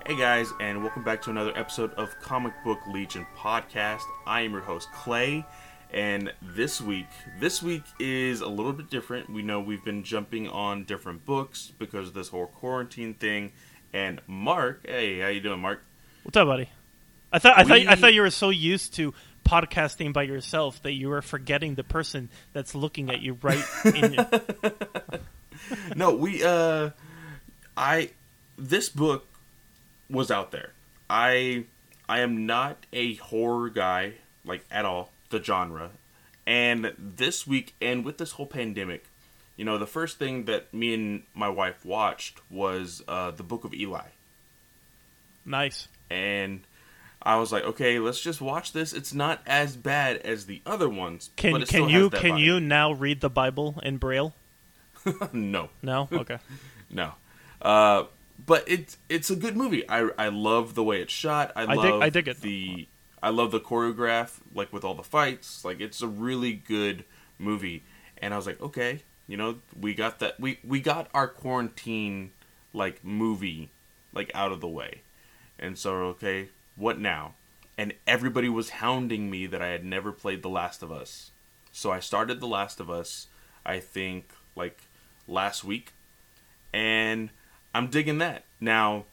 Hey guys, and welcome back to another episode of Comic Book Legion podcast. I am your host Clay, and this week is a little bit different. We know we've been jumping on different books because of this whole quarantine thing. And Mark, hey, how you doing, Mark? What's up, buddy? I thought you were so used to podcasting by yourself that you were forgetting the person that's looking at you right in your... No, this book was out there. I am not a horror guy, like, at all, the genre. And this week, and with this whole pandemic, you know, the first thing that me and my wife watched was the Book of Eli. Nice. And I was like, okay, let's just watch this. It's not as bad as the other ones, but it still has that vibe. You now read the Bible in Braille? No. No? Okay. No. But it's a good movie. I love the way it's shot. I dig it. I love the choreograph, like with all the fights. Like, it's a really good movie. And I was like, okay, you know, we got that. We got our quarantine like movie like out of the way. And so, okay, what now? And everybody was hounding me that I had never played The Last of Us. So I started The Last of Us, I think, like last week, and I'm digging that. Now,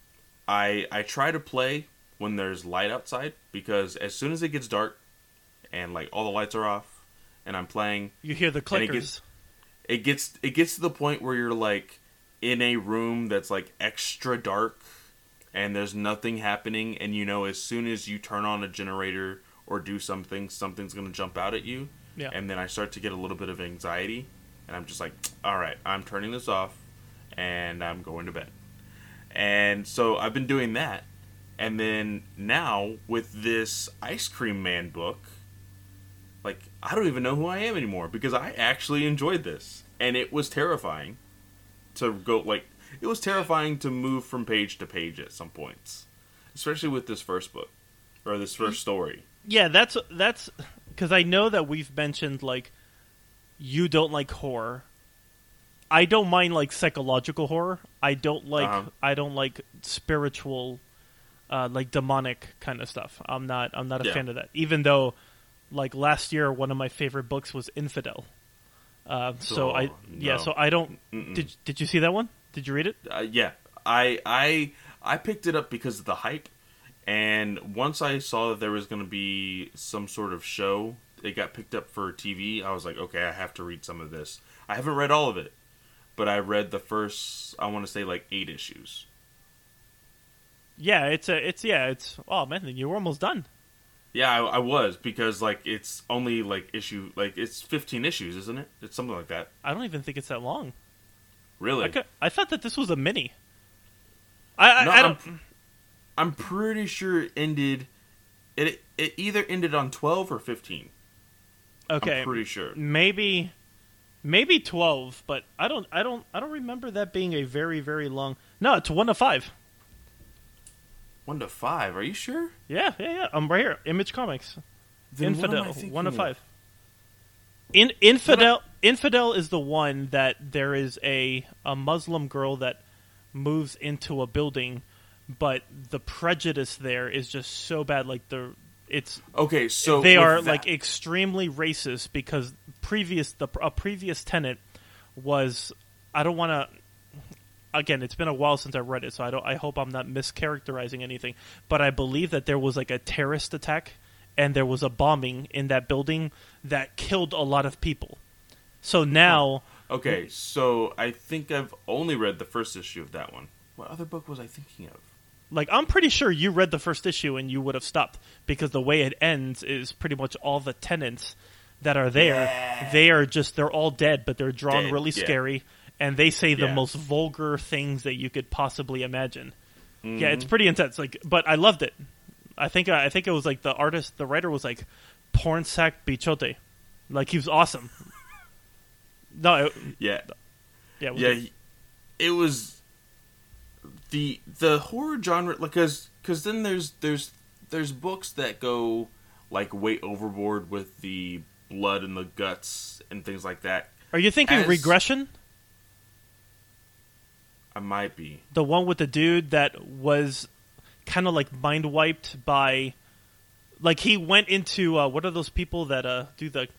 I try to play when there's light outside, because as soon as it gets dark and like all the lights are off and I'm playing, You hear the clickers. It gets to the point where you're like in a room that's like extra dark and there's nothing happening, and you know as soon as you turn on a generator or do something, something's going to jump out at you. Yeah. And then I start to get a little bit of anxiety, and I'm just like, all right, I'm turning this off and I'm going to bed. And so I've been doing that. And then now with this Ice Cream Man book, like, I don't even know who I am anymore, because I actually enjoyed this. And it was terrifying to go, like, it was terrifying to move from page to page at some points. Especially with this first book, or this first story. Yeah, that's because I know that we've mentioned, like, you don't like horror. I don't mind, like, psychological horror. I don't like spiritual, like, demonic kind of stuff. I'm not a fan of that. Even though, like, last year one of my favorite books was Infidel. So I don't. Mm-mm. Did you see that one? Did you read it? Yeah, I picked it up because of the hype, and once I saw that there was going to be some sort of show, it got picked up for TV. I was like, okay, I have to read some of this. I haven't read all of it, but I read the first, I want to say, like 8 issues. Yeah, it's oh man, you were almost done. Yeah, I was, because like it's only like it's 15 issues, isn't it? It's something like that. I don't even think it's that long. Really? I thought that this was a mini. I'm pretty sure it ended. It either ended on 12 or 15. Okay, I'm pretty sure. Maybe 12, but I don't remember that being a very, very long. No, it's 1 to 5. 1 to 5? Are you sure? Yeah. I'm right here. Image Comics. Then Infidel, what am I thinking 1 to of? 5. Infidel is the one that there is a Muslim girl that moves into a building, but the prejudice there is just so bad. Like Okay, so they are that, like extremely racist, because a previous tenant was, I don't want to. Again, it's been a while since I read it, so I hope I'm not mischaracterizing anything. But I believe that there was like a terrorist attack, and there was a bombing in that building that killed a lot of people. So now, okay, so I think I've only read the first issue of that one. What other book was I thinking of? like, I'm pretty sure you read the first issue and you would have stopped, because the way it ends is pretty much all the tenants that are there. They're all dead, but they're drawn Dead, really yeah. scary. And they say the Yeah. most vulgar things that you could possibly imagine. Mm-hmm. Yeah, it's pretty intense. Like, but I loved it. I think it was like the writer was like Pornsak Bichote. Like, he was awesome. No, Yeah, yeah, it was the horror genre. Like, because then there's books that go like way overboard with the blood and the guts and things like that. Are you thinking Regression? I might be. The one with the dude that was kind of like mind wiped by, like he went into what are those people that do the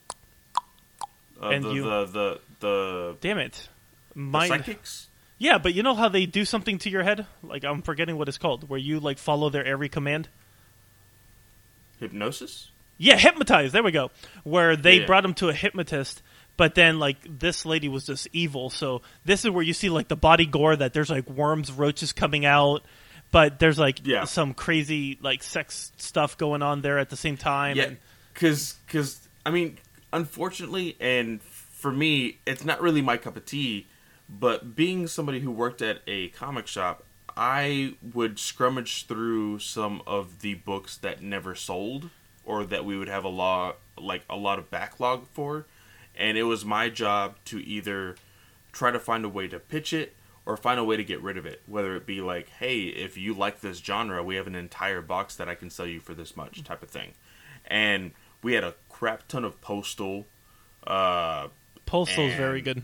and the damn it, the psychics. Yeah, but you know how they do something to your head? Like I'm forgetting what it's called, where you like follow their every command. Hypnosis. Yeah, hypnotize. There we go. Where they brought him to a hypnotist. But then, like, this lady was just evil. So this is where you see, like, the body gore that there's, like, worms, roaches coming out. But there's, like, some crazy, like, sex stuff going on there at the same time. Yeah, because, I mean, unfortunately, and for me, it's not really my cup of tea. But being somebody who worked at a comic shop, I would scrummage through some of the books that never sold. Or that we would have a lot of backlog for. And it was my job to either try to find a way to pitch it or find a way to get rid of it. Whether it be like, hey, if you like this genre, we have an entire box that I can sell you for this much type of thing. And we had a crap ton of Postal. Postal's very good.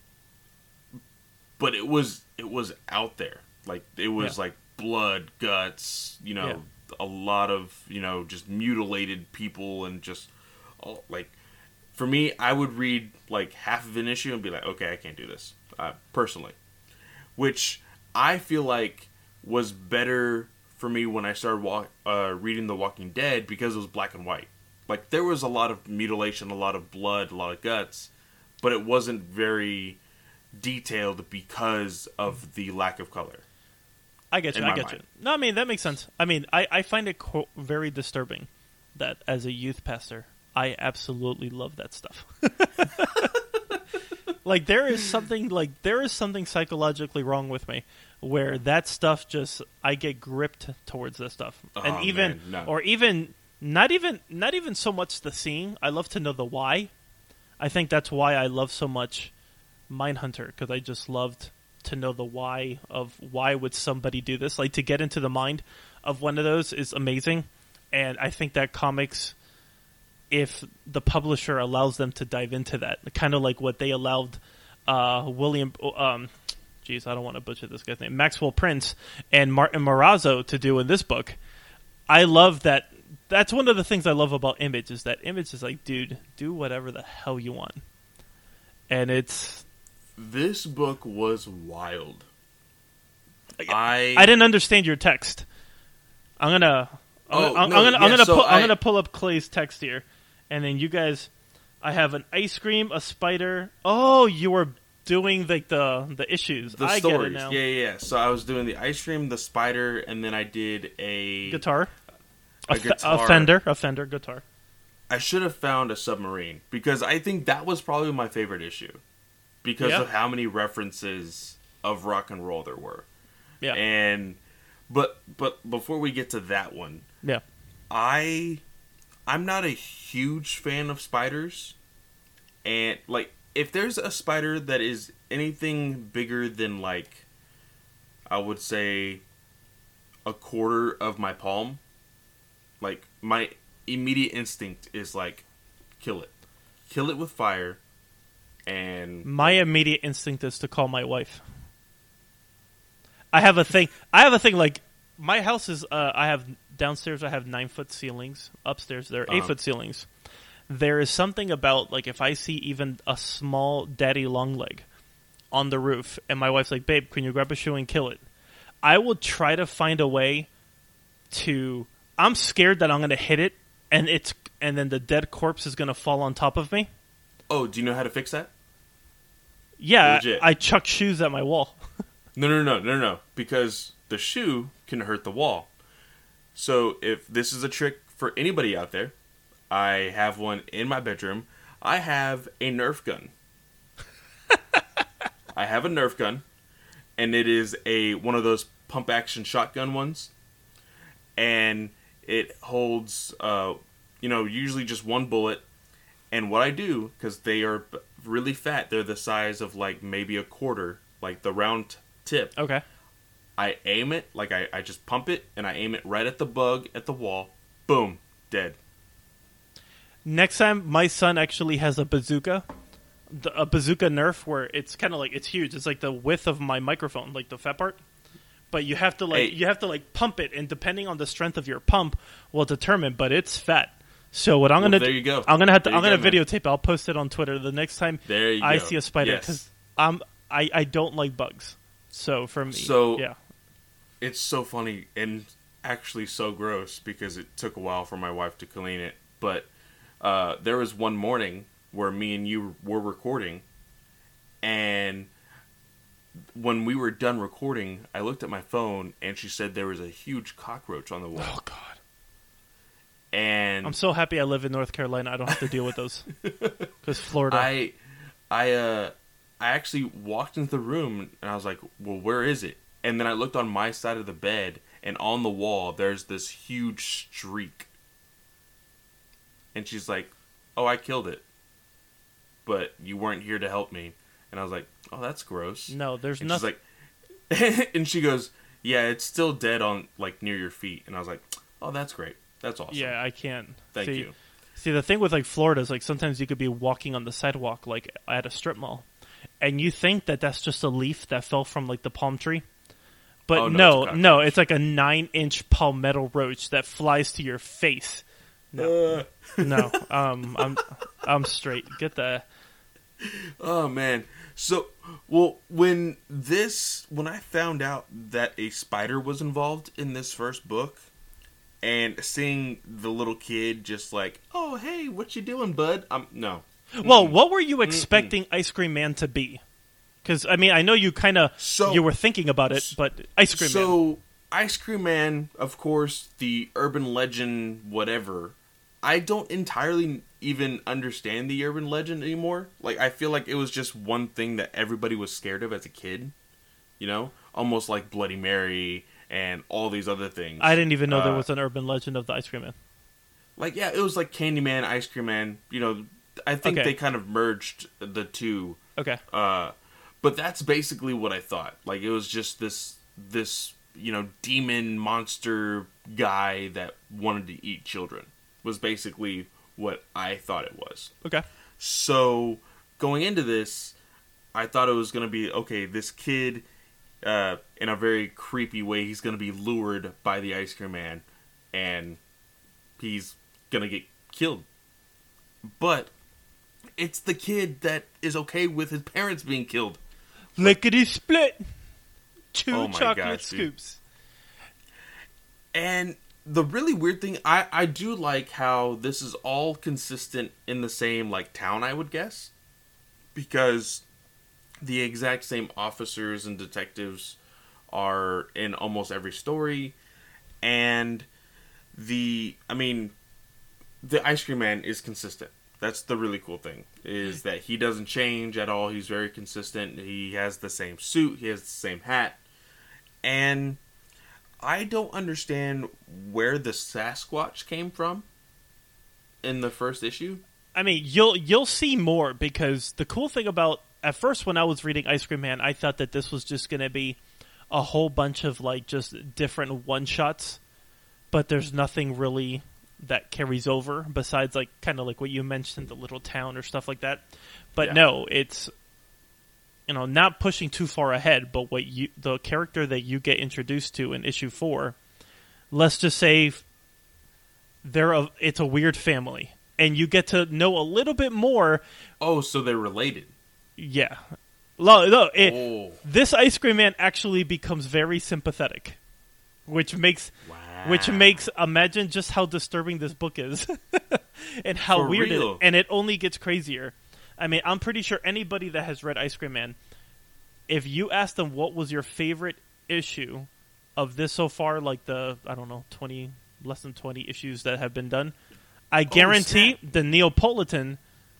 But it was out there. Like, it was like blood, guts, a lot of, just mutilated people and just, like... For me, I would read, like, half of an issue and be like, okay, I can't do this, personally. Which I feel like was better for me when I started reading The Walking Dead because it was black and white. Like, there was a lot of mutilation, a lot of blood, a lot of guts, but it wasn't very detailed because of the lack of color. I get you. No, I mean, that makes sense. I mean, I find it very disturbing that as a youth pastor... I absolutely love that stuff. Like there is something psychologically wrong with me where that stuff just I get gripped towards that stuff. And even not even so much the seeing. I love to know the why. I think that's why I love so much Mindhunter, because I just loved to know the why of why would somebody do this. Like to get into the mind of one of those is amazing. And I think that comics, if the publisher allows them to dive into that, kind of like what they allowed William, I don't want to butcher this guy's name, Maxwell Prince and Martin Morazzo to do in this book. I love that. That's one of the things I love about Image is that Image is like, dude, do whatever the hell you want. And this book was wild. I didn't understand your text. I'm gonna pull up Clay's text here. And then you guys, I have an ice cream, a spider. Oh, you were doing like the issues. The I stories. Get it now. Yeah. So I was doing the ice cream, the spider, and then I did a guitar. A guitar. A Fender guitar. I should have found a submarine because I think that was probably my favorite issue because of how many references of rock and roll there were. Yeah. And but before we get to that one, I'm not a huge fan of spiders. And, like, if there's a spider that is anything bigger than, like, I would say a quarter of my palm, like, my immediate instinct is, like, kill it. Kill it with fire. And my immediate instinct is to call my wife. I have a thing, like, my house is, downstairs I have 9-foot ceilings. Upstairs there are 8-foot ceilings. There is something about, like, if I see even a small daddy long leg on the roof, and my wife's like, babe, can you grab a shoe and kill it? I will try to find a way to... I'm scared that I'm going to hit it, and then the dead corpse is going to fall on top of me. Oh, do you know how to fix that? Yeah, I chuck shoes at my wall. No. Because the shoe can hurt the wall. So if this is a trick for anybody out there, I have one in my bedroom. I have a Nerf gun. I have a Nerf gun, and it is one of those pump action shotgun ones, and it holds, usually just one bullet. And what I do, because they are really fat, they're the size of like maybe a quarter, like the round tip. Okay. I aim it, like I just pump it, and I aim it right at the bug at the wall. Boom, dead. Next time, my son actually has a bazooka, a bazooka Nerf where it's kind of like it's huge. It's like the width of my microphone, like the fat part. But you have to pump it, and depending on the strength of your pump will determine. But it's fat. So what I'm gonna there you go. I'm gonna videotape it. I'll post it on Twitter the next time I see a spider because I don't like bugs. So for me, yeah, it's so funny and actually so gross because it took a while for my wife to clean it. But there was one morning where me and you were recording, and when we were done recording, I looked at my phone and she said there was a huge cockroach on the wall. Oh God. And I'm so happy I live in North Carolina. I don't have to deal with those. Because Florida. I actually walked into the room and I was like, well, where is it? And then I looked on my side of the bed, and on the wall there's this huge streak. And she's like, oh, I killed it. But you weren't here to help me. And I was like, oh, that's gross. No, there's and nothing. She's like, and she goes, yeah, it's still dead on, like, near your feet. And I was like, oh, that's great. That's awesome. Yeah, I can't. Thank you. See, the thing with, like, Florida is, like, sometimes you could be walking on the sidewalk, like, at a strip mall, and you think that that's just a leaf that fell from, like, the palm tree. But no, it's like a 9-inch palmetto roach that flies to your face. No, no, I'm straight. Get the. Oh man. So, well, when I found out that a spider was involved in this first book, and seeing the little kid just like, oh hey, what you doing, bud? No. Well, what were you expecting Ice Cream Man to be? Because I mean, I know you kind of you were thinking about it, but Ice Cream Man. So, Ice Cream Man, of course, the urban legend, whatever. I don't entirely even understand the urban legend anymore. Like, I feel like it was just one thing that everybody was scared of as a kid. You know? Almost like Bloody Mary and all these other things. I didn't even know there was an urban legend of the Ice Cream Man. Like, yeah, it was like Candyman, Ice Cream Man. You know, I think they kind of merged the two. Okay. But that's basically what I thought. Like, it was just this you know, demon monster guy that wanted to eat children. Was basically what I thought it was. Okay. So, going into this, I thought it was going to be, okay, this kid, in a very creepy way, he's going to be lured by the Ice Cream Man, and he's going to get killed. But, it's the kid that is okay with his parents being killed. Lickety split! Two chocolate scoops. And the really weird thing, I do like how this is all consistent in the same, like, town, I would guess. Because the exact same officers and detectives are in almost every story. And the Ice Cream Man is consistent. That's the really cool thing, is that he doesn't change at all. He's very consistent. He has the same suit. He has the same hat. And I don't understand where the Sasquatch came from in the first issue. I mean, you'll see more, because the cool thing about, at first when I was reading Ice Cream Man, I thought that this was just going to be a whole bunch of, like, just different one-shots, but there's nothing really that carries over besides, like, kind of like what you mentioned, the little town or stuff like that. But no, it's, you know, not pushing too far ahead, but the character that you get introduced to in issue 4, let's just say it's a weird family, and you get to know a little bit more. Oh, so they're related. Yeah. This Ice Cream Man actually becomes very sympathetic, which makes imagine just how disturbing this book is and how For weird real. and it only gets crazier. I mean, I'm pretty sure anybody that has read Ice Cream Man, if you ask them what was your favorite issue of this so far, like the, I don't know, less than 20 issues that have been done, I guarantee the Neapolitan,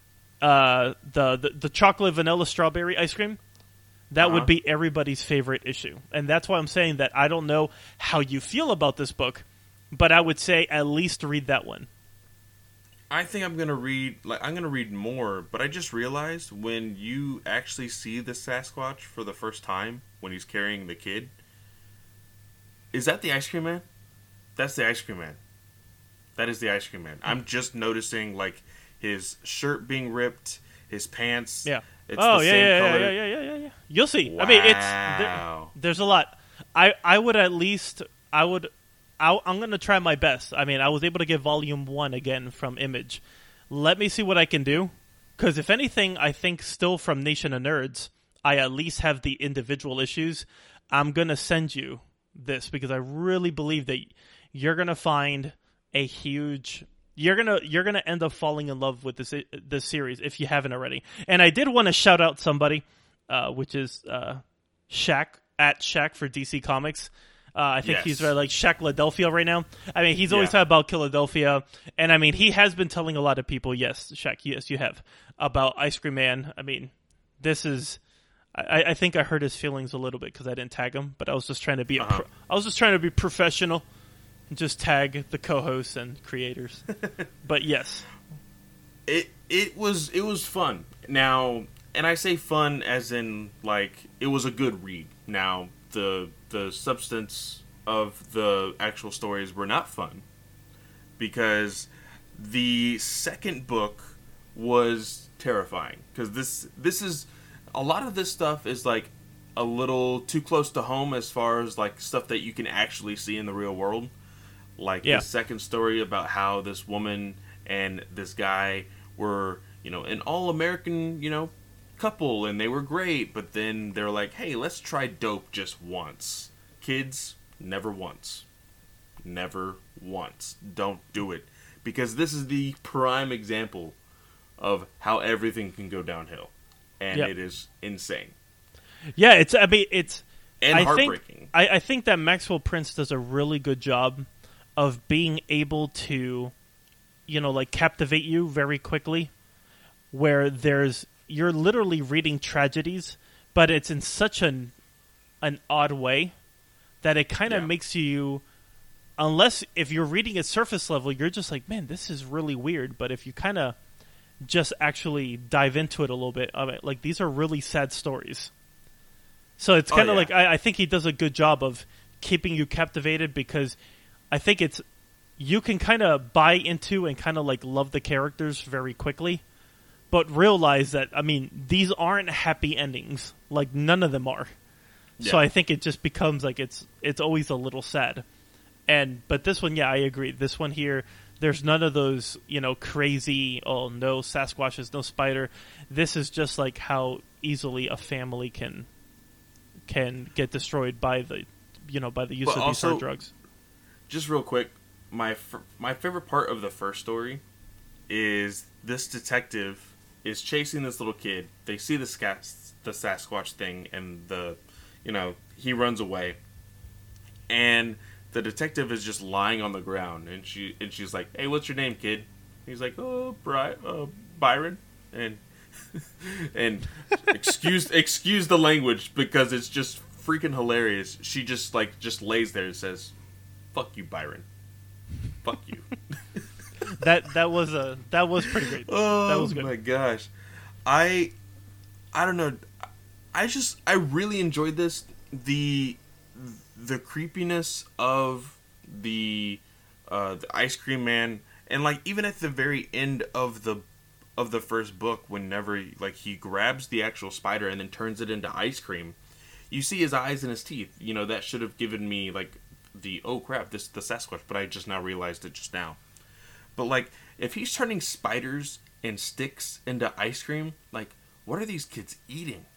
the chocolate vanilla strawberry ice cream, that would be everybody's favorite issue. And that's why I'm saying that I don't know how you feel about this book, but I would say at least read that one. I think I'm gonna read more, but I just realized when you actually see the Sasquatch for the first time, when he's carrying the kid, is that the Ice Cream Man? That's the Ice Cream Man. That is the Ice Cream Man. I'm just noticing, like, his shirt being ripped, his pants. Yeah. It's the same color. Yeah. You'll see. Wow. I mean, there's a lot. I would at least I'm gonna try my best. I mean, I was able to get Volume 1 again from Image. Let me see what I can do. Because if anything, I think still from Nation of Nerds, I at least have the individual issues. I'm gonna send you this because I really believe that you're gonna find a huge. You're gonna end up falling in love with this series if you haven't already. And I did want to shout out somebody, which is Shaq at Shaq for DC Comics. I think he's like Shaq Philadelphia right now. I mean, he's always talking about Philadelphia, and I mean, he has been telling a lot of people, yes, Shaq, yes, you have, about Ice Cream Man. I mean, this is. I think I hurt his feelings a little bit because I didn't tag him, but I was just trying to be I was just trying to be professional. Just tag the co-hosts and creators. But yes. It was fun. Now, and I say fun as in like it was a good read. Now, the substance of the actual stories were not fun because the second book was terrifying because this is a lot of this stuff is like a little too close to home as far as like stuff that you can actually see in the real world. Like the second story about how this woman and this guy were, an all-American, couple, and they were great, but then they're like, hey, let's try dope just once. Kids, never once. Never once. Don't do it. Because this is the prime example of how everything can go downhill. And it is insane. Yeah, it's and heartbreaking. I think that Maxwell Prince does a really good job of being able to, captivate you very quickly, where you're literally reading tragedies, but it's in such an odd way that it kind of makes you, if you're reading at surface level, you're just like, man, this is really weird. But if you kind of just actually dive into it a little bit, like these are really sad stories. So it's kind of like, I think he does a good job of keeping you captivated because I think you can kind of buy into and kind of like love the characters very quickly, but realize that, I mean, these aren't happy endings. Like none of them are. Yeah. So I think it just becomes like it's always a little sad. But this one, I agree. This one here, there's none of those, crazy, oh no Sasquatches, no spider. This is just like how easily a family can get destroyed by the use of these hard drugs. Just real quick, my favorite part of the first story is this detective is chasing this little kid. They see the Sasquatch thing, and he runs away, and the detective is just lying on the ground, and she's like, "Hey, what's your name, kid?" He's like, "Oh, Byron," and excuse the language because it's just freaking hilarious. She just lays there and says, "Fuck you, Byron. Fuck you." that was pretty great. Oh, that was good. My gosh. I don't know. I really enjoyed this. The creepiness of the Ice Cream Man, and like even at the very end of the first book, whenever like he grabs the actual spider and then turns it into ice cream, you see his eyes and his teeth. That should have given me like the oh crap, this is the Sasquatch, but I just now realized it just now. But like if he's turning spiders and sticks into ice cream, like what are these kids eating?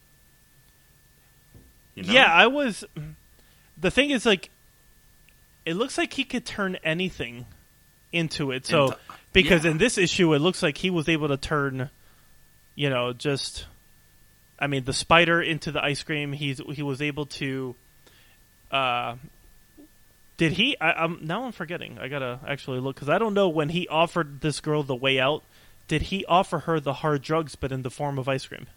Yeah, the thing is, like, it looks like he could turn anything into it. So, because in this issue, it looks like he was able to turn, the spider into the ice cream. He was able to. Did he? Now I'm forgetting. I gotta actually look because I don't know when he offered this girl the way out. Did he offer her the hard drugs, but in the form of ice cream?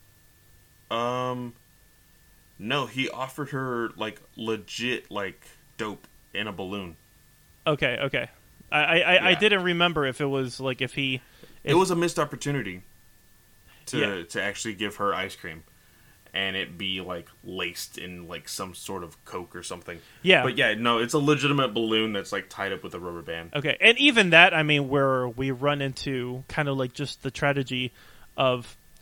No, he offered her like legit like dope in a balloon. Okay. I didn't remember if it was like it was a missed opportunity to actually give her ice cream, and it be like laced in like some sort of Coke or something. Yeah, but no, it's a legitimate balloon that's like tied up with a rubber band. Okay, and even that, where we run into kind of like just the tragedy of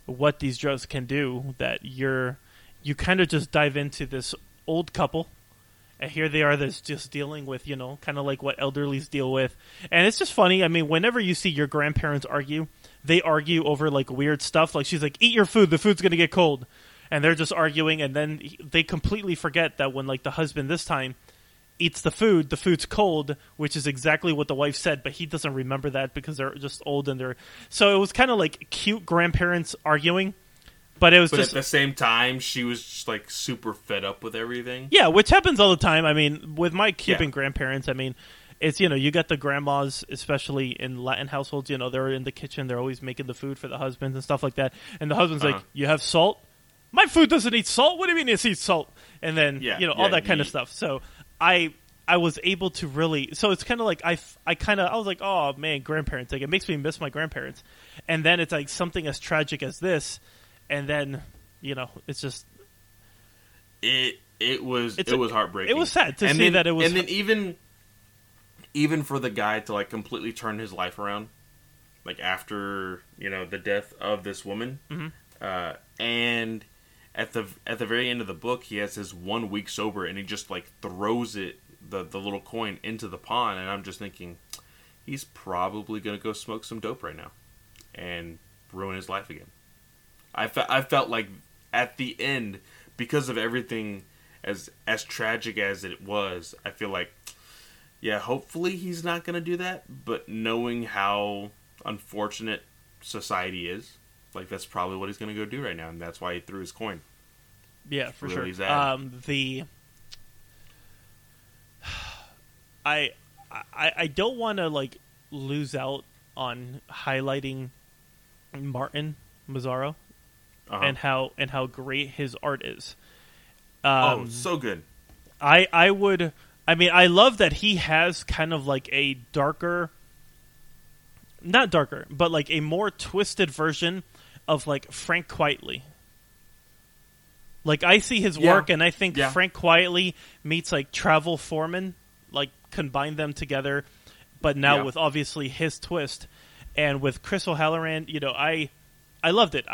what these drugs can do, that you kind of just dive into this old couple, and here they are that's just dealing with, kind of like what elderlies deal with. And it's just funny. I mean, whenever you see your grandparents argue, they argue over like weird stuff. Like she's like, eat your food, the food's going to get cold. And they're just arguing, and then they completely forget that when like the husband this time eats the food's cold, which is exactly what the wife said, but he doesn't remember that because they're just old and they're... So it was kind of like cute grandparents arguing. But it was just at the same time, she was just like super fed up with everything. Yeah, which happens all the time. I mean, with my Cuban grandparents, I mean, it's, you got the grandmas, especially in Latin households, they're in the kitchen, they're always making the food for the husbands and stuff like that. And the husband's like, you have salt? My food doesn't eat salt. What do you mean it eats salt? And then, all that kind of stuff. So I was able to really... So it's kind of like, I was like, oh man, grandparents. Like, it makes me miss my grandparents. And then it's like something as tragic as this. And then, it's just... It was heartbreaking. It was sad to see that it was... And then even for the guy to, like, completely turn his life around, like, after, the death of this woman, and at the very end of the book, he has his 1 week sober, and he just, like, throws the little coin into the pond, and I'm just thinking, he's probably going to go smoke some dope right now and ruin his life again. I felt like at the end, because of everything as tragic as it was, I feel like, yeah, hopefully he's not going to do that. But knowing how unfortunate society is, like, that's probably what he's going to go do right now, and that's why he threw his coin. Yeah, for really sure. I don't want to like lose out on highlighting Martin Mazzaro. And how great his art is. So good. I love that he has kind of like a darker, not darker, but like a more twisted version of like Frank Quitely. Like, I see his work, and I think Frank Quitely meets like Travel Foreman, like combine them together, but now with obviously his twist, and with Chris O'Halloran, I loved it.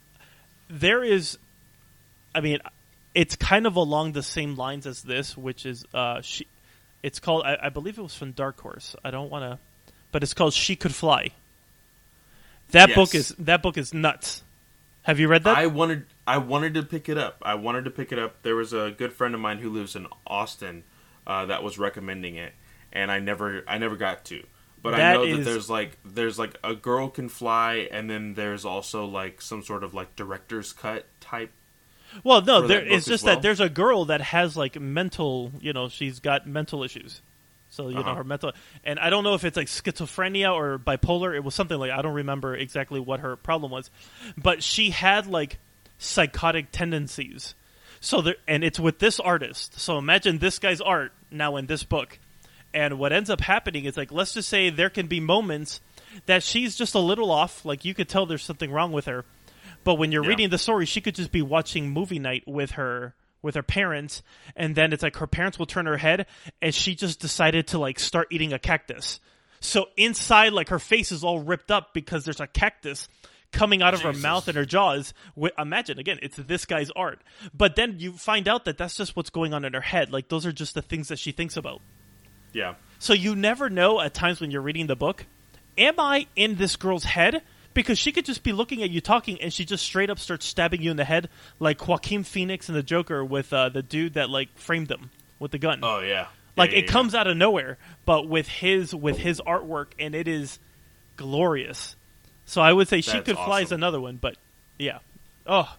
It's kind of along the same lines as this, which is it's called, I believe it was from Dark Horse. I don't want to, but it's called She Could Fly. That book is nuts. Have you read that? I wanted to pick it up. There was a good friend of mine who lives in Austin that was recommending it, and I never got to. But I know that there's like a girl can fly, and then there's also like some sort of like director's cut type. Well, no, it's just that there's a girl that has like mental, she's got mental issues. So, her mental, and I don't know if it's like schizophrenia or bipolar. It was something like, I don't remember exactly what her problem was, but she had like psychotic tendencies. So and it's with this artist. So imagine this guy's art now in this book. And what ends up happening is, like, let's just say there can be moments that she's just a little off. Like, you could tell there's something wrong with her. But when you're reading the story, she could just be watching movie night with her parents. And then it's like her parents will turn her head, and she just decided to, like, start eating a cactus. So inside, like, her face is all ripped up because there's a cactus coming out of her mouth and her jaws. Imagine, again, it's this guy's art. But then you find out that that's just what's going on in her head. Like, those are just the things that she thinks about. Yeah. So you never know at times when you're reading the book, am I in this girl's head? Because she could just be looking at you talking, and she just straight up starts stabbing you in the head, like Joaquin Phoenix in The Joker with the dude that like framed him with the gun. Oh yeah. Like it comes out of nowhere, but with his artwork, and it is glorious. So I would say She Could Fly is another one, but yeah. Oh,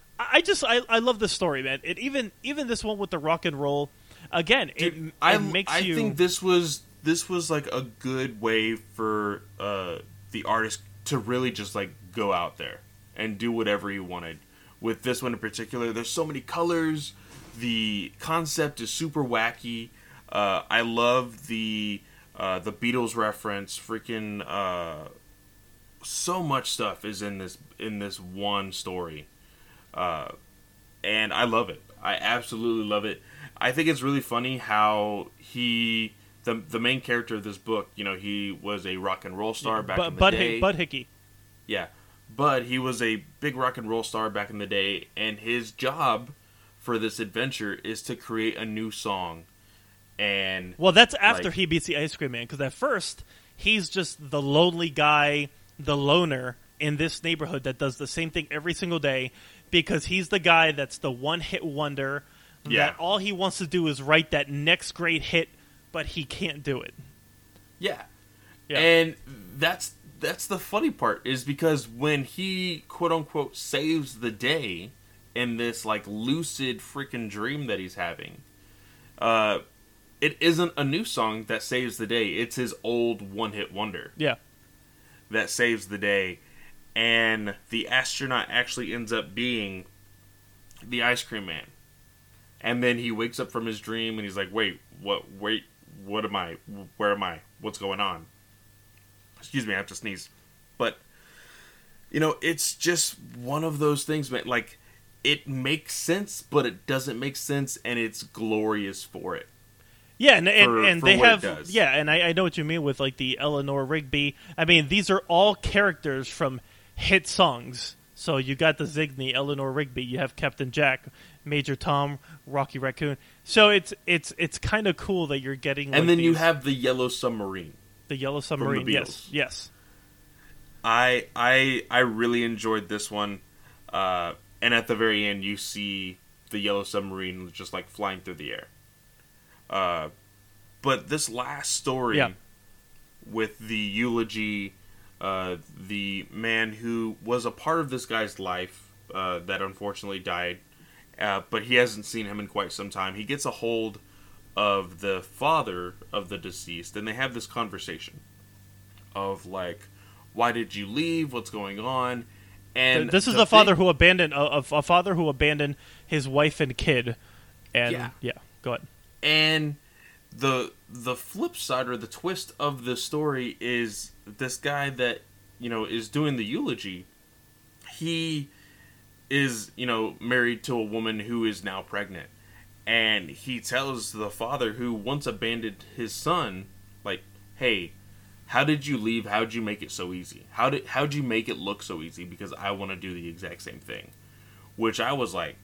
I love this story, man. It even this one with the rock and roll. Again, Dude, it makes you... I think this was like a good way for the artist to really just like go out there and do whatever he wanted. With this one in particular, there's so many colors. The concept is super wacky. I love the Beatles reference. Freaking so much stuff is in this one story, and I love it. I absolutely love it. I think it's really funny how the main character of this book, he was a rock and roll star back in the day. Bud Hickey. Yeah. but he was a big rock and roll star back in the day, and his job for this adventure is to create a new song. And well, that's after he beats the Ice Cream Man, because at first he's just the lonely guy, the loner in this neighborhood that does the same thing every single day, because he's the guy that's the one-hit wonder that all he wants to do is write that next great hit, but he can't do it. Yeah. And that's the funny part, is because when he quote-unquote saves the day in this like lucid freaking dream that he's having, it isn't a new song that saves the day. It's his old one-hit wonder. Yeah. That saves the day. And the astronaut actually ends up being the Ice Cream Man. And then he wakes up from his dream and he's like, wait, what am I? Where am I? What's going on? Excuse me, I have to sneeze. But, it's just one of those things, man. Like, it makes sense, but it doesn't make sense, and it's glorious for it. Yeah, and they have, and I know what you mean with like the Eleanor Rigby. I mean, these are all characters from hit songs. So you got the Ziggy, Eleanor Rigby, you have Captain Jack, Major Tom, Rocky Raccoon. So it's kind of cool that you're getting. And then you have the Yellow Submarine. The Yellow Submarine, yes. I really enjoyed this one, and at the very end you see the Yellow Submarine just like flying through the air. But this last story with the eulogy, the man who was a part of this guy's life that unfortunately died, but he hasn't seen him in quite some time. He gets a hold of the father of the deceased, and they have this conversation of like, why did you leave? What's going on? And this is a father who abandoned a father who abandoned his wife and kid. And go ahead. And the flip side or the twist of the story is this guy that is doing the eulogy. He is married to a woman who is now pregnant, and he tells the father who once abandoned his son, like, hey, how did you leave? How'd you make it so easy? How'd you make it look so easy? Because I want to do the exact same thing. Which I was like,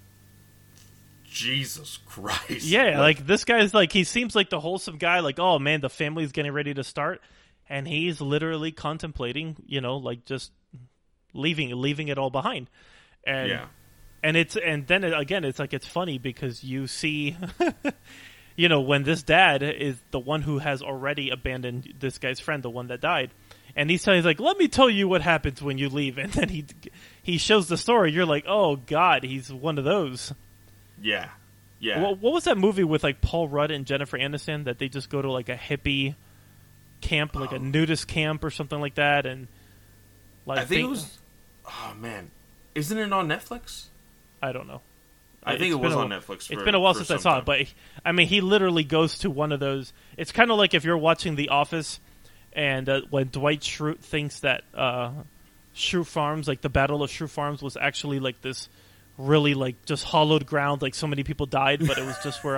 Jesus Christ. Yeah, like this guy's like, he seems like the wholesome guy, like, oh man, the family's getting ready to start, and he's literally contemplating, like just leaving it all behind. And then it's like, it's funny because you see when this dad is the one who has already abandoned this guy's friend, the one that died, and he's like, let me tell you what happens when you leave, and then he shows the story. You're like, oh god, he's one of those. Yeah. What was that movie with like Paul Rudd and Jennifer Aniston that they just go to like a hippie camp, like a nudist camp or something like that? And like I think it was. Oh man, isn't it on Netflix? I don't know. I think it was on Netflix. It's been a while since I saw it, but I mean, he literally goes to one of those. It's kind of like if you're watching The Office, and when Dwight Schrute thinks that Schrute Farms, like the Battle of Schrute Farms, was actually like this really like just hollowed ground, like so many people died, but it was just where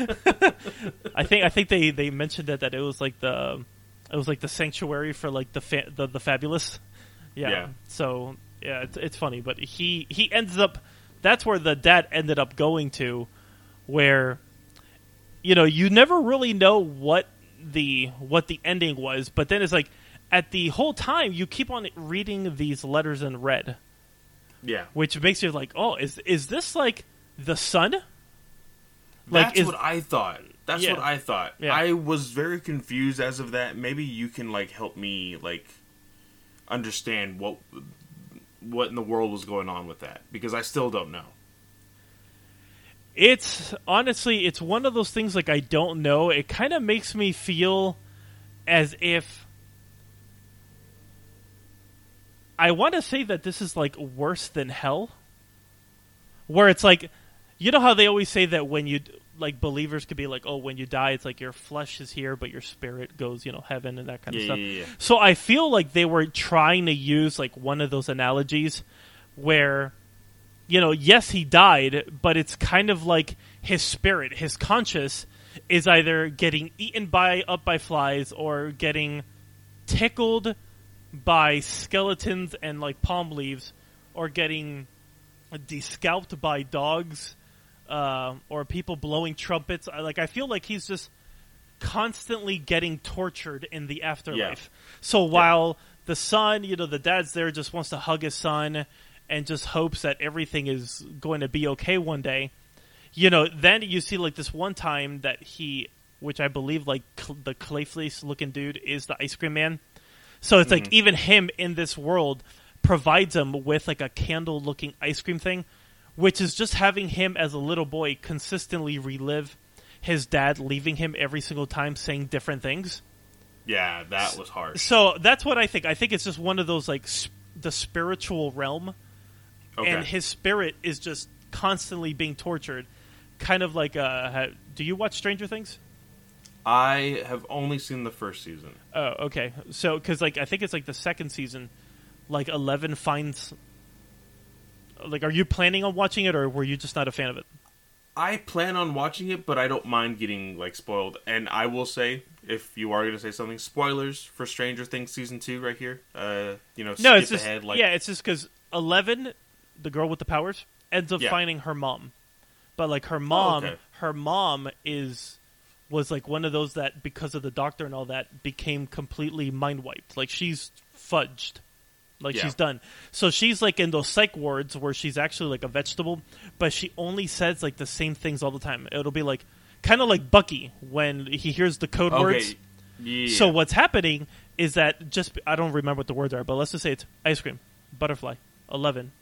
I think they mentioned that it was like the sanctuary for like the fabulous. Yeah. So yeah, it's funny, but he ends up. That's where the dad ended up going to, where you never really know what the ending was, but then it's like at the whole time you keep on reading these letters in red. Yeah. Which makes you like, oh, is this like the son? That's what I thought. That's what I thought. Yeah. I was very confused as of that. Maybe you can like help me like understand what in the world was going on with that, because I still don't know. It's honestly, it's one of those things like I don't know. It kind of makes me feel as if I want to say that this is like worse than hell, where it's like, how they always say that when you like believers could be like, oh, when you die, it's like your flesh is here, but your spirit goes, heaven and that kind of stuff. Yeah. So I feel like they were trying to use like one of those analogies where, yes, he died, but it's kind of like his spirit, his conscious is either getting eaten up by flies or getting tickled by skeletons and like palm leaves, or getting descalped by dogs, or people blowing trumpets. I feel like he's just constantly getting tortured in the afterlife. Yeah. So while the son, the dad's there, just wants to hug his son and just hopes that everything is going to be okay one day. Then you see like this one time that which I believe like the Clayface looking dude is the ice cream man. So it's like even him in this world provides him with like a candle looking ice cream thing, which is just having him as a little boy consistently relive his dad leaving him every single time, saying different things. Yeah, that was hard. So that's what I think. I think it's just one of those like the spiritual realm, and his spirit is just constantly being tortured. Kind of like, do you watch Stranger Things? I have only seen the first season. Oh, okay. So, because like I think it's like the second season, like 11 finds. Like, are you planning on watching it, or were you just not a fan of it? I plan on watching it, but I don't mind getting like spoiled. And I will say, if you are going to say something, spoilers for Stranger Things season 2 right here. No, skip it's just ahead. Like, yeah, it's just because 11, the girl with the powers, ends up finding her mom, but like her mom, was like one of those that because of the doctor and all that became completely mind wiped. Like she's fudged. Like she's done. So she's like in those psych wards where she's actually like a vegetable, but she only says like the same things all the time. It'll be like kind of like Bucky when he hears the code words. Yeah. So what's happening is that I don't remember what the words are, but let's just say it's ice cream, butterfly, 11,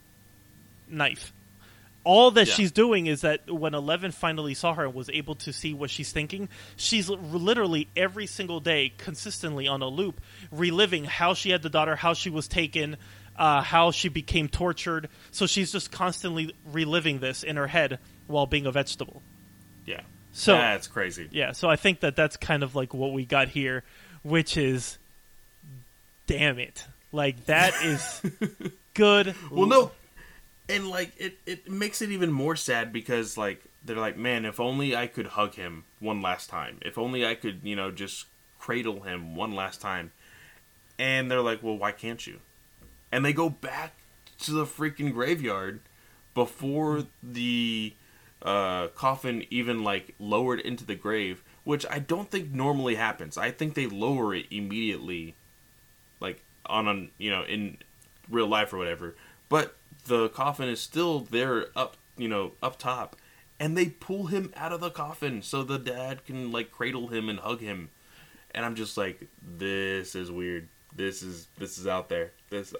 knife. All that she's doing is that when 11 finally saw her and was able to see what she's thinking, she's literally every single day consistently on a loop reliving how she had the daughter, how she was taken, how she became tortured. So she's just constantly reliving this in her head while being a vegetable. Yeah. So that's crazy. Yeah, so I think that's kind of like what we got here, which is, damn it. Like, that is good. Well, no. And, like, it makes it even more sad because, like, they're like, man, if only I could hug him one last time. If only I could, just cradle him one last time. And they're like, well, why can't you? And they go back to the freaking graveyard before the coffin even, like, lowered into the grave, which I don't think normally happens. I think they lower it immediately, like, in real life or whatever. But the coffin is still there up top, and they pull him out of the coffin so the dad can like cradle him and hug him. And I'm just like, this is weird. This is out there.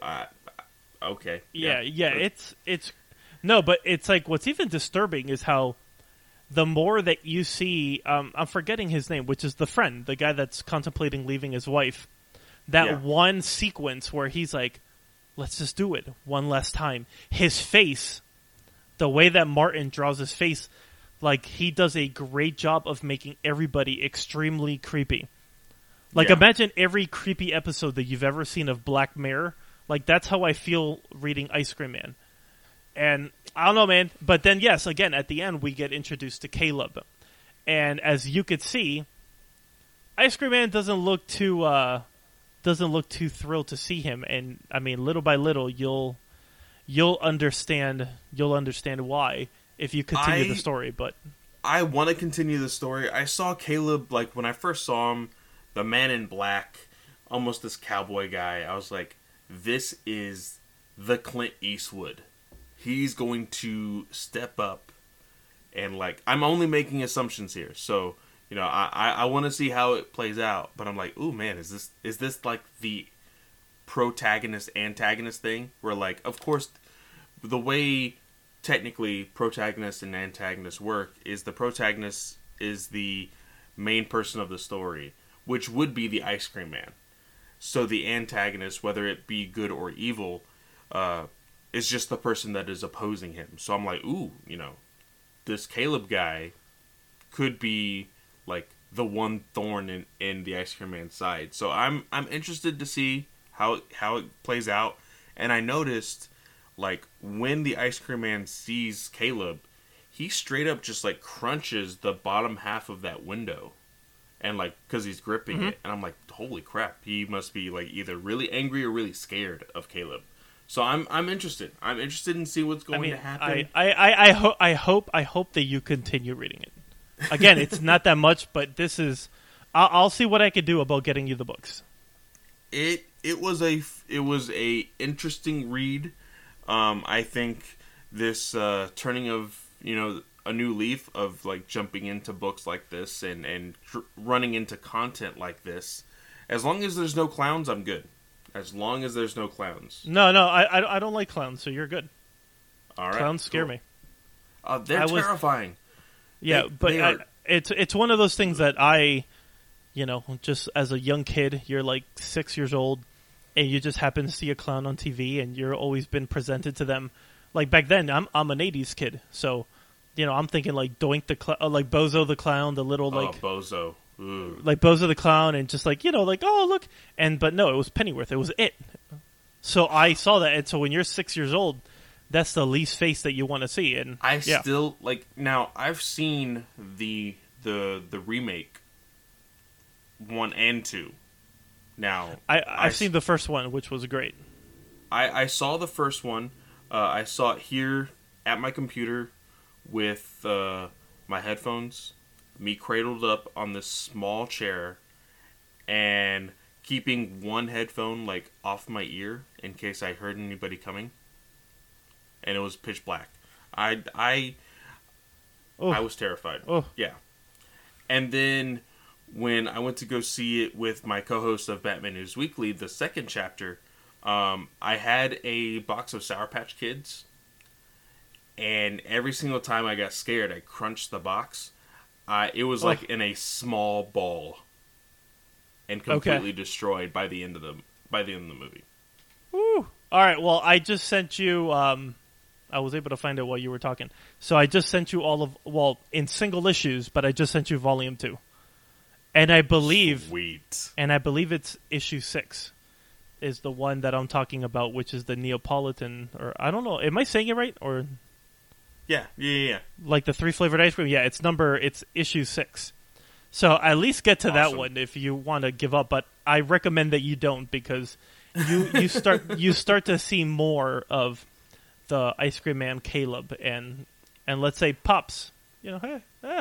Okay. Yeah. It's no, but it's like what's even disturbing is how the more that you see, I'm forgetting his name, which is the friend, the guy that's contemplating leaving his wife. That one sequence where he's like, let's just do it one last time. His face, the way that Martin draws his face, like he does a great job of making everybody extremely creepy. Like imagine every creepy episode that you've ever seen of Black Mirror. Like that's how I feel reading Ice Cream Man. And I don't know, man. But then yes, again, at the end we get introduced to Caleb. And as you could see, Ice Cream Man doesn't look too thrilled to see him, and I mean, little by little, you'll understand why if you continue the story. But I want to continue the story. I saw Caleb like when I first saw him, the man in black, almost this cowboy guy. I was like, this is the Clint Eastwood. He's going to step up, and like I'm only making assumptions here, so. I want to see how it plays out, but I'm like, ooh, man, is this like the protagonist-antagonist thing? Where, like, of course, the way technically protagonists and antagonists work is the protagonist is the main person of the story, which would be the Ice Cream Man. So the antagonist, whether it be good or evil, is just the person that is opposing him. So I'm like, ooh, this Caleb guy could be like the one thorn in the Ice Cream Man's side. So I'm interested to see how it plays out. And I noticed like when the Ice Cream Man sees Caleb, he straight up just like crunches the bottom half of that window. and like because he's gripping it, and I'm like, holy crap, he must be like either really angry or really scared of Caleb. So I'm interested. I'm interested in seeing what's going to happen. I hope that you continue reading it. Again, it's not that much, but this is. I'll see what I can do about getting you the books. It was a interesting read. I think this turning of a new leaf of like jumping into books like this and running into content like this. As long as there's no clowns, I'm good. As long as there's no clowns. No, I don't like clowns, so you're good. All right, clowns scare me. They're terrifying. Yeah, it's one of those things that just as a young kid, you're like 6 years old, and you just happen to see a clown on TV, and you're always been presented to them. Like back then, I'm an '80s kid, so I'm thinking like Doink like Bozo the Clown, the little like Bozo. Ooh. Like Bozo the Clown, and just like like oh look, but no, it was Pennyworth. It was it. So I saw that, and so when you're 6 years old, that's the least face that you want to see. And still like now. I've seen the remake 1 and 2. Now I've seen the first one, which was great. I saw the first one. I saw it here at my computer with my headphones. Me cradled up on this small chair and keeping one headphone like off my ear in case I heard anybody coming. And it was pitch black. I was terrified. Oh. Yeah. And then when I went to go see it with my co-host of Batman News Weekly, the second chapter, I had a box of Sour Patch Kids. And every single time I got scared, I crunched the box. It was like in a small ball, and completely destroyed by the end of the movie. Woo! All right. Well, I just sent you. I was able to find it while you were talking, so I just sent you in single issues, but I just sent you volume 2, and I believe sweet, and I believe it's issue 6 is the one that I'm talking about, which is the Neapolitan, or I don't know. Am I saying it right or? Yeah. Like the 3 flavored ice cream. Yeah, it's issue 6. So at least get to that one if you want to give up. But I recommend that you don't, because you start to see more of the Ice Cream Man Caleb and let's say Pops. Yeah.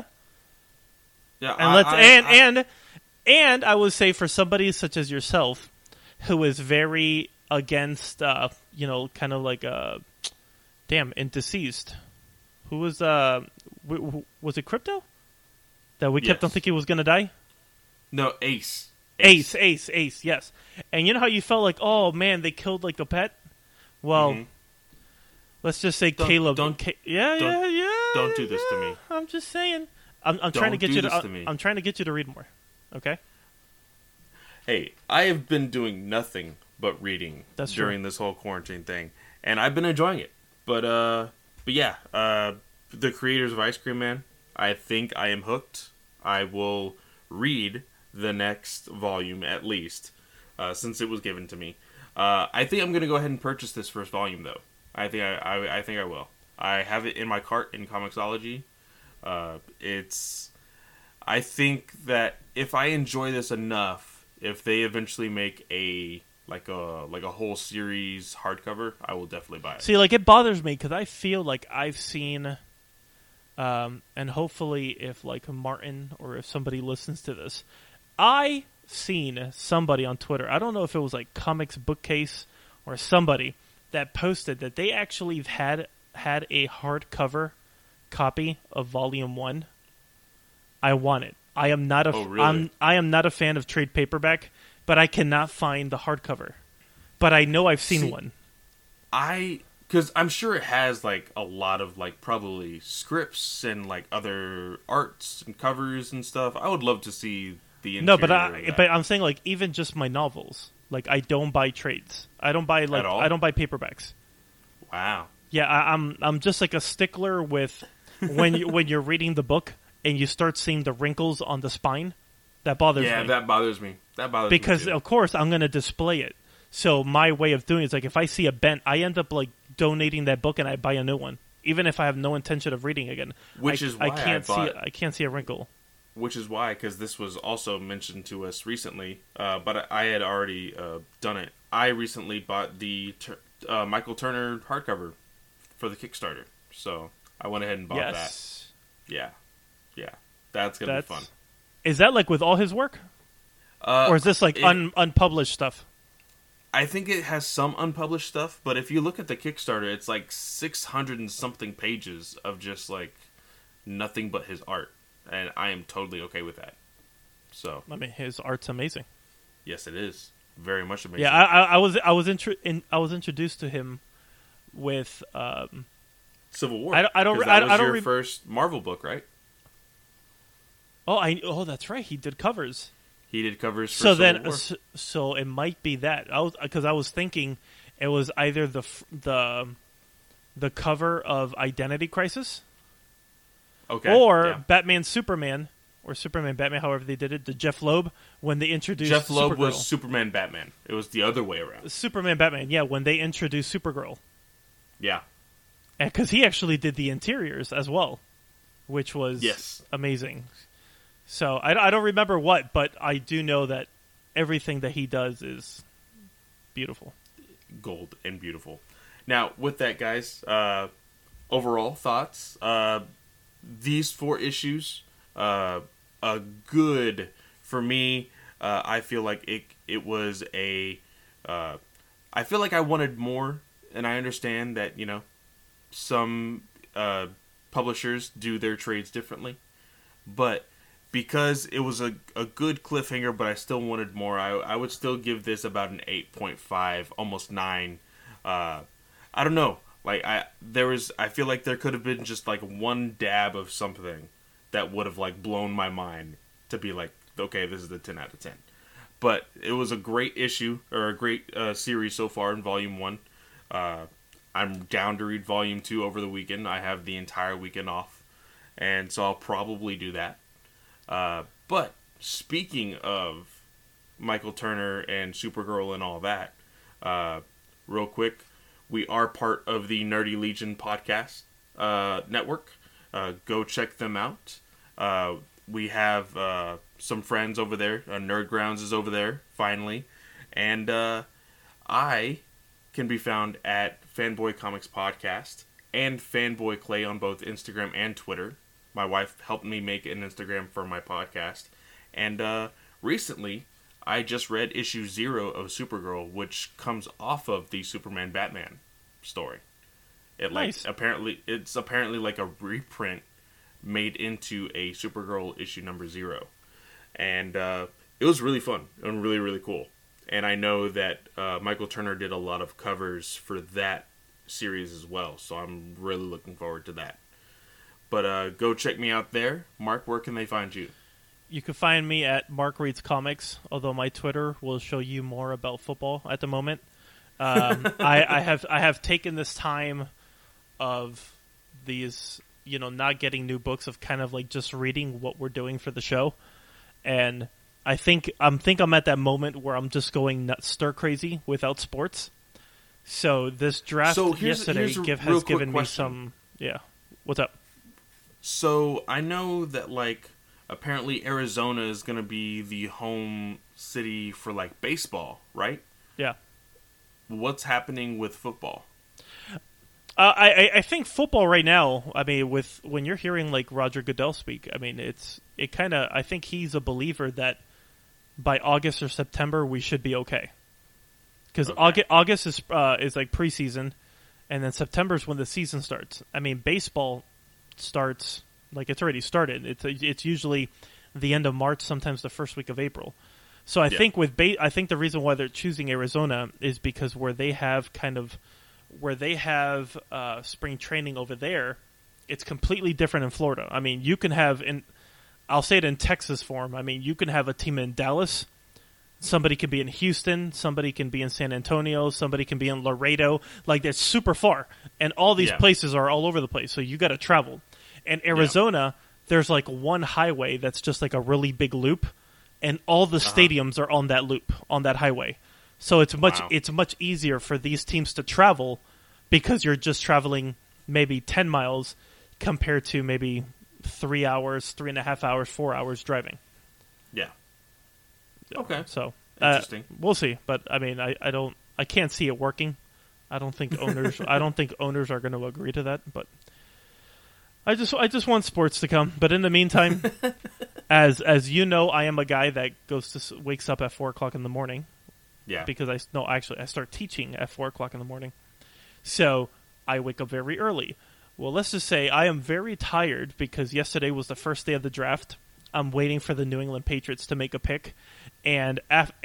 And I would say for somebody such as yourself, who is very against kind of like and Deceased. Who was it Crypto? That we kept on thinking was going to die? No, Ace. Ace, yes. And you know how you felt like, oh man, they killed like a pet? Well, let's just say Caleb. Don't do this to me. I'm just saying. I'm trying to get you to. I'm trying to get you to read more. Okay. Hey, I have been doing nothing but reading during this whole quarantine thing, and I've been enjoying it. But yeah, the creators of Ice Cream Man, I think I am hooked. I will read the next volume at least, since it was given to me. I think I'm going to go ahead and purchase this first volume, though. I think I will. I have it in my cart in Comixology. I think that if I enjoy this enough, if they eventually make a whole series hardcover, I will definitely buy it. See, like, it bothers me because I feel like I've seen, and hopefully if like Martin or if somebody listens to this, I seen somebody on Twitter. I don't know if it was like Comics Bookcase or somebody that posted that they actually had a hardcover copy of Volume 1. I want it. I am not a fan of trade paperback, but I cannot find the hardcover. But I know I've seen one. Because I'm sure it has like a lot of like probably scripts and like other arts and covers and stuff. I would love to see the interior. No, but I'm saying like even just my novels. Like I don't buy trades. I don't buy like I don't buy paperbacks. Wow. Yeah, I'm just like a stickler with when you're reading the book and you start seeing the wrinkles on the spine. That bothers me. Yeah, that bothers me. Because of course I'm going to display it. So my way of doing it is like if I see a bent, I end up like donating that book and I buy a new one, even if I have no intention of reading again. Which is why I can't see a wrinkle. which is why, because this was also mentioned to us recently, but I had already done it. I recently bought the Michael Turner hardcover for the Kickstarter, so I went ahead and bought that. Yeah, that's gonna be fun. Is that like with all his work, or is this like unpublished stuff? I think it has some unpublished stuff, but if you look at the Kickstarter, it's like 600 and something pages of just like nothing but his art, and I am totally okay with that. So I mean, his art's amazing. Yes, it is very much amazing. Yeah, I was introduced to him with Civil War. I don't your first Marvel book, right? Oh, that's right. He did covers. He did covers for Civil War. So it might be that. Because I was thinking it was either the cover of Identity Crisis, or Batman Superman, or Superman Batman, however they did it. The Jeff Loeb, when they introduced Jeff Loeb Supergirl. was Superman Batman. It was the other way around. Superman Batman, yeah, when they introduced Supergirl. Yeah. Because he actually did the interiors as well, which was amazing. So I don't remember what, but I do know that everything that he does is beautiful. Gold and beautiful. Now, with that, guys, overall thoughts. These 4 issues, good for me. I feel like it was a... I feel like I wanted more, and I understand that, some publishers do their trades differently. But because it was a good cliffhanger, but I still wanted more, I would still give this about an 8.5, almost 9. I don't know. Like I feel like there could have been just like one dab of something that would have like blown my mind to be like, okay, this is a 10 out of 10. But it was a great issue, or a great series so far in Volume 1. I'm down to read Volume 2 over the weekend. I have the entire weekend off, and so I'll probably do that. But speaking of Michael Turner and Supergirl and all that, real quick, we are part of the Nerdy Legion podcast network. Go check them out. We have some friends over there. Nerd Grounds is over there, finally. And I can be found at Fanboy Comics Podcast and Fanboy Clay on both Instagram and Twitter. My wife helped me make an Instagram for my podcast. And recently, I just read issue 0 of Supergirl, which comes off of the Superman Batman story. It's apparently like a reprint made into a Supergirl issue number 0. And it was really fun and really, really cool. And I know that Michael Turner did a lot of covers for that series as well, so I'm really looking forward to that. But go check me out there. Mark, where can they find you? You can find me at Mark Reads Comics, although my Twitter will show you more about football at the moment. I have taken this time of these, not getting new books, of kind of like just reading what we're doing for the show, and I think I'm at that moment where I'm just going nuts, stir crazy without sports. So this draft yesterday has given me some. Yeah, what's up? So I know that like apparently Arizona is going to be the home city for like baseball, right? Yeah. What's happening with football? I think football right now, I mean, when you're hearing like Roger Goodell speak, I mean, I think he's a believer that by August or September we should be okay. Because August is like preseason, and then September is when the season starts. I mean, baseball starts like it's already started. It's usually the end of March, sometimes the first week of April. So I think I think the reason why they're choosing Arizona is because where they have spring training over there, it's completely different in Florida. I mean, you can have I'll say it in Texas form. I mean, you can have a team in Dallas. Somebody can be in Houston. Somebody can be in San Antonio. Somebody can be in Laredo. Like, that's super far. And all these places are all over the place. So you got to travel. And Arizona, there's like one highway that's just like a really big loop. And all the stadiums are on that loop, on that highway. So it's much easier for these teams to travel because you're just traveling maybe 10 miles compared to maybe 3 hours, 3.5 hours, 4 hours driving. Yeah. Okay. So interesting. We'll see, but I mean, I can't see it working. I don't think owners are going to agree to that, but I just want sports to come. But in the meantime, as you know, I am a guy that wakes up at 4 o'clock in the morning. Yeah. Because I start teaching at 4 o'clock in the morning, so I wake up very early. Well, let's just say I am very tired because yesterday was the first day of the draft. I'm waiting for the New England Patriots to make a pick, and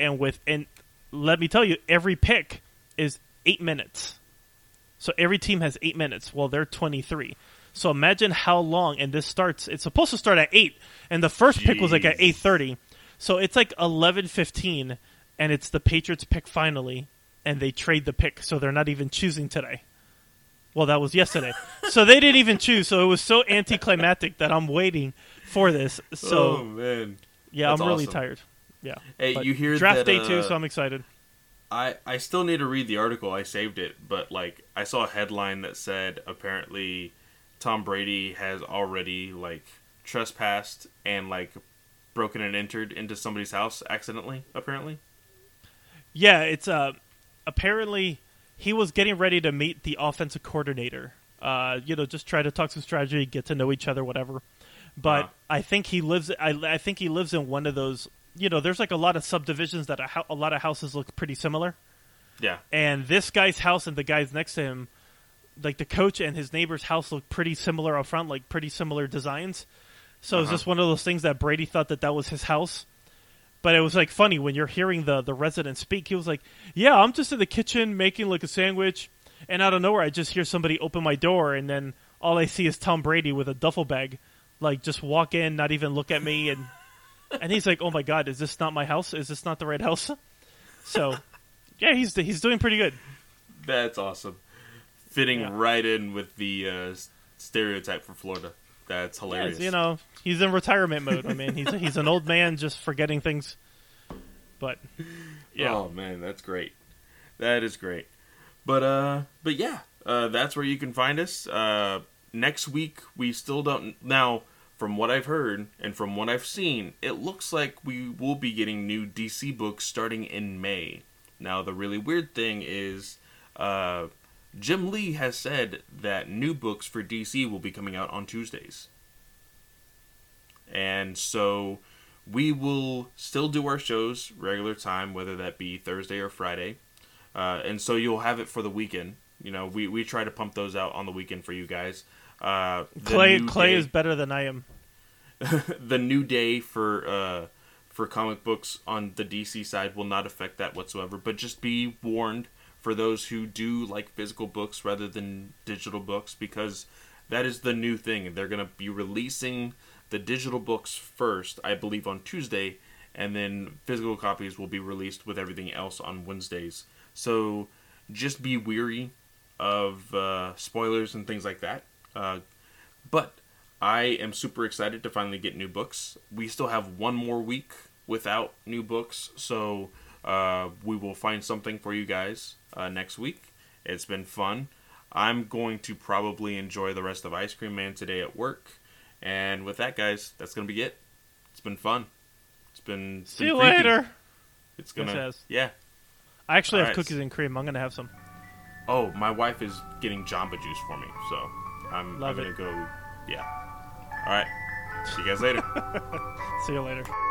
let me tell you, every pick is 8 minutes. So every team has 8 minutes. Well, they're 23. So imagine how long. And it's supposed to start at 8, and the first pick was like at 8:30. So it's like 11:15, and it's the Patriots' pick finally, and they trade the pick. So they're not even choosing today. Well, that was yesterday. So they didn't even choose. So it was so anticlimactic that I'm waiting for this. So, oh, man. Yeah, That's I'm really awesome. tired. Yeah. Hey, but you hear draft that, day too, so I'm excited. I still need to read the article. I saved it, but like I saw a headline that said apparently Tom Brady has already like trespassed and like broken and entered into somebody's house accidentally, apparently. Yeah, it's apparently he was getting ready to meet the offensive coordinator. Just try to talk some strategy, get to know each other, whatever. But I think he lives. I think he lives in one of those. There's like a lot of subdivisions that a lot of houses look pretty similar. Yeah. And this guy's house and the guys next to him, like the coach and his neighbor's house, look pretty similar up front, like pretty similar designs. So it's just one of those things that Brady thought that was his house. But it was like funny when you're hearing the resident speak. He was like, "Yeah, I'm just in the kitchen making like a sandwich, and out of nowhere I just hear somebody open my door, and then all I see is Tom Brady with a duffel bag, like just walk in, not even look at me, and he's like, "Oh my God, is this not my house? Is this not the right house?" So, yeah, he's doing pretty good. That's awesome. Fitting right in with the stereotype for Florida. That's hilarious. Yeah, he's in retirement mode. I mean, he's an old man just forgetting things. But yeah. Oh man, that's great. That is great. But yeah, that's where you can find us. Next week we still don't now. From what I've heard and from what I've seen, it looks like we will be getting new DC books starting in May. Now, the really weird thing is Jim Lee has said that new books for DC will be coming out on Tuesdays. And so we will still do our shows regular time, whether that be Thursday or Friday. And so you'll have it for the weekend. We try to pump those out on the weekend for you guys. Clay is better than I am. The new day for comic books on the DC side will not affect that whatsoever. But just be warned for those who do like physical books rather than digital books, because that is the new thing. They're going to be releasing the digital books first, I believe, on Tuesday, and then physical copies will be released with everything else on Wednesdays. So just be weary of spoilers and things like that. But I am super excited to finally get new books. We still have one more week without new books, so we will find something for you guys next week. It's been fun. I'm going to probably enjoy the rest of Ice Cream Man today at work. And with that, guys, that's going to be it. It's been fun. See you later. It's going to... Yeah. I actually have cookies and cream. I'm going to have some. Oh, my wife is getting Jamba Juice for me, so I'm going to go... Yeah. All right. See you guys later. See you later.